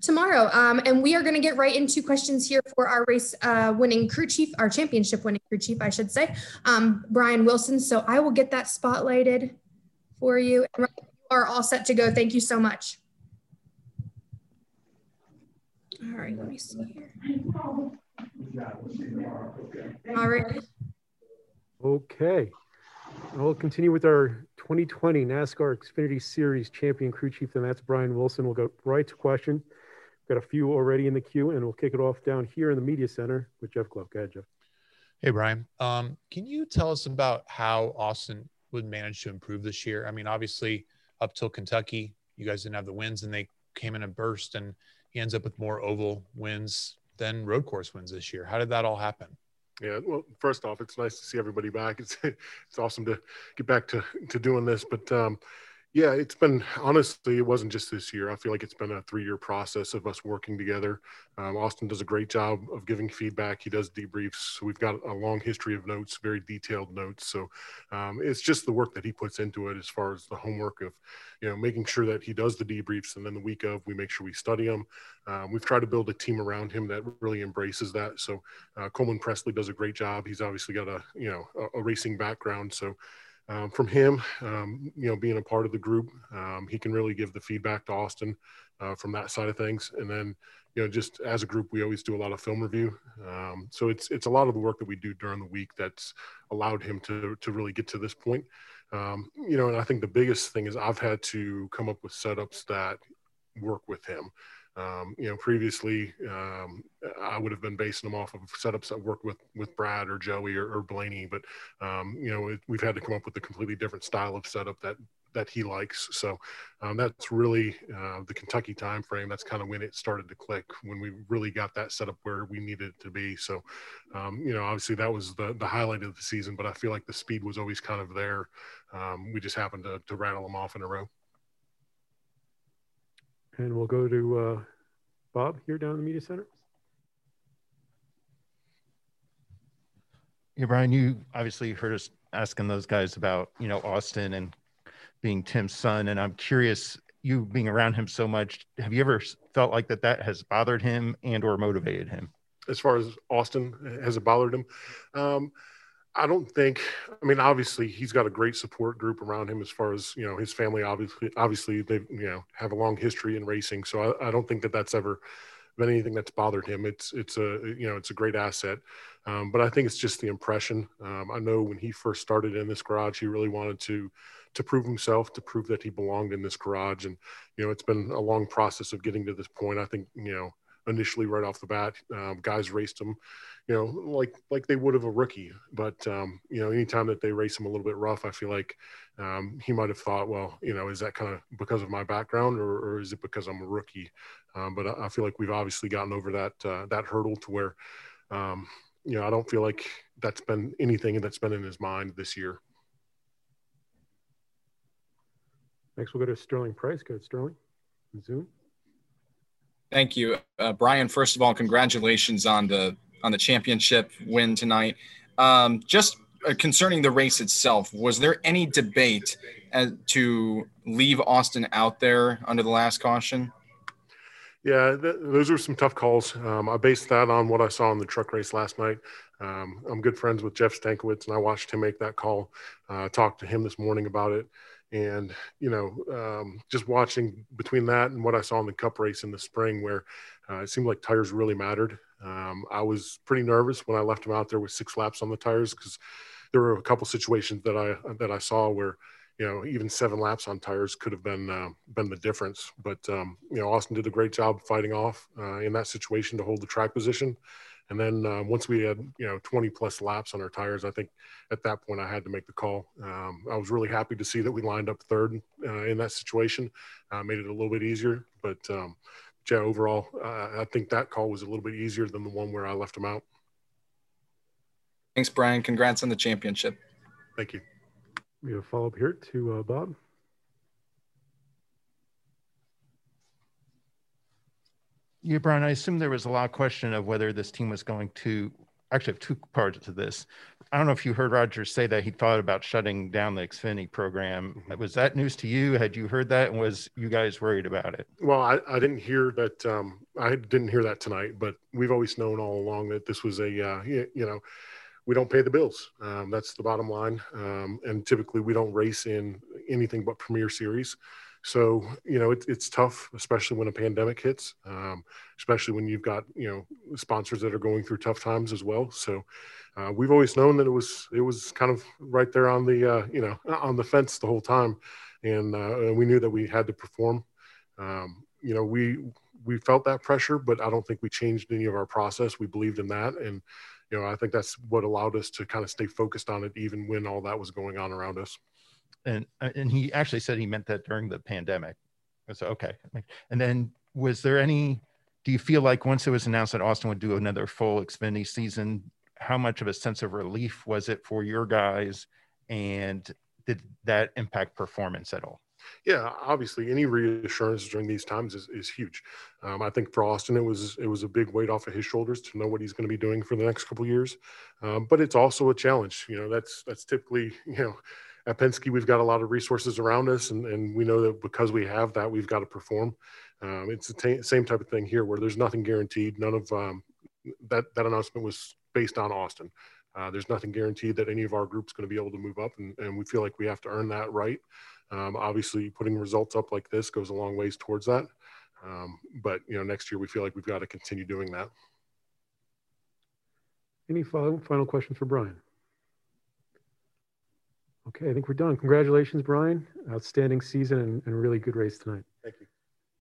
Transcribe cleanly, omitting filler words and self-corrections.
tomorrow. And we are going to get right into questions here for our race winning crew chief, our championship winning crew chief, I should say, Brian Wilson. So I will get that spotlighted for you. You are all set to go. Thank you so much. All right, let me see here. All right. Okay. We'll continue with our 2020 NASCAR Xfinity Series champion crew chief, and that's Brian Wilson. We'll go right to questions. Got a few already in the queue, and we'll kick it off down here in the media center with Jeff Gluck. Go ahead, Jeff. Hey, Brian. Can you tell us about how Austin would manage to improve this year? I mean, obviously, up till Kentucky, you guys didn't have the wins, and they came in a burst, and he ends up with more oval wins than road course wins this year. How did that all happen? Yeah, well, first off, it's nice to see everybody back. It's awesome to get back to doing this. But, yeah, it's been – honestly, it wasn't just this year. I feel like it's been a 3-year process of us working together. Austin does a great job of giving feedback. He does debriefs. So we've got a long history of notes, very detailed notes. So it's just the work that he puts into it as far as the homework of, making sure that he does the debriefs, and then the week of we make sure we study them. We've tried to build a team around him that really embraces that. So Coleman Presley does a great job. He's obviously got a racing background. So from him, being a part of the group, he can really give the feedback to Austin from that side of things. And then, just as a group, we always do a lot of film review. So it's a lot of the work that we do during the week that's allowed him to really get to this point. And I think the biggest thing is I've had to come up with setups that work with him. Previously, I would have been basing them off of setups that work with Brad or Joey or Blaney, but we've had to come up with a completely different style of setup that he likes. So that's really the Kentucky time frame. That's kind of when it started to click, when we really got that setup where we needed it to be. So obviously that was the highlight of the season, but I feel like the speed was always kind of there. We just happened to rattle them off in a row. And we'll go to Bob here down in the media center. Yeah, Brian, you obviously heard us asking those guys about, Austin and being Tim's son. And I'm curious, you being around him so much, have you ever felt like that has bothered him and or motivated him? As far as Austin, has it bothered him? I don't think, obviously he's got a great support group around him as far as, his family, obviously they, have a long history in racing. So I don't think that's ever been anything that's bothered him. It's a great asset. But I think it's just the impression. I know when he first started in this garage, he really wanted to prove himself, to prove that he belonged in this garage. And, it's been a long process of getting to this point. I think, initially right off the bat, guys raced him, like they would have a rookie. But, anytime that they race him a little bit rough, I feel like he might have thought, well, is that kind of because of my background or is it because I'm a rookie? But I feel like we've obviously gotten over that hurdle to where, I don't feel like that's been anything that's been in his mind this year. Next, we'll go to Sterling Price. Go ahead, Sterling. Zoom. Thank you, Brian. First of all, congratulations on the championship win tonight. Just concerning the race itself, was there any debate as to leave Austin out there under the last caution? Yeah, those are some tough calls. I based that on what I saw in the truck race last night. I'm good friends with Jeff Stankiewicz, and I watched him make that call. Talked to him this morning about it. And, just watching between that and what I saw in the Cup race in the spring where it seemed like tires really mattered. I was pretty nervous when I left him out there with 6 laps on the tires because there were a couple situations that I saw where, even 7 laps on tires could have been the difference. But, Austin did a great job fighting off in that situation to hold the track position. And then once we had, 20 plus laps on our tires, I think at that point I had to make the call. I was really happy to see that we lined up third in that situation, made it a little bit easier. But yeah, overall, I think that call was a little bit easier than the one where I left him out. Thanks, Brian. Congrats on the championship. Thank you. We have a follow-up here to Bob. Yeah, Brian, I assume there was a lot of question of whether this team was going to actually have two parts to this. I don't know if you heard Roger say that he thought about shutting down the Xfinity program. Was that news to you? Had you heard that? And was you guys worried about it? Well, I didn't hear that. I didn't hear that tonight, but we've always known all along that this was a, we don't pay the bills. That's the bottom line. And typically we don't race in anything but Premier Series. So, it's tough, especially when a pandemic hits, especially when you've got, sponsors that are going through tough times as well. So we've always known that it was kind of right there on the, on the fence the whole time. And we knew that we had to perform. We felt that pressure, but I don't think we changed any of our process. We believed in that. And, I think that's what allowed us to kind of stay focused on it, even when all that was going on around us. And he actually said he meant that during the pandemic. So, okay. And then do you feel like once it was announced that Austin would do another full Xfinity season, how much of a sense of relief was it for your guys? And did that impact performance at all? Yeah, obviously any reassurance during these times is huge. I think for Austin, it was a big weight off of his shoulders to know what he's going to be doing for the next couple of years. But it's also a challenge. That's typically, at Penske, we've got a lot of resources around us, and we know that because we have that, we've got to perform. It's the same type of thing here, where there's nothing guaranteed. None of that announcement was based on Austin. There's nothing guaranteed that any of our group's going to be able to move up, and we feel like we have to earn that right. Obviously, putting results up like this goes a long ways towards that. But next year we feel like we've got to continue doing that. Any final questions for Brian? Okay, I think we're done. Congratulations, Brian. Outstanding season and really good race tonight. Thank you.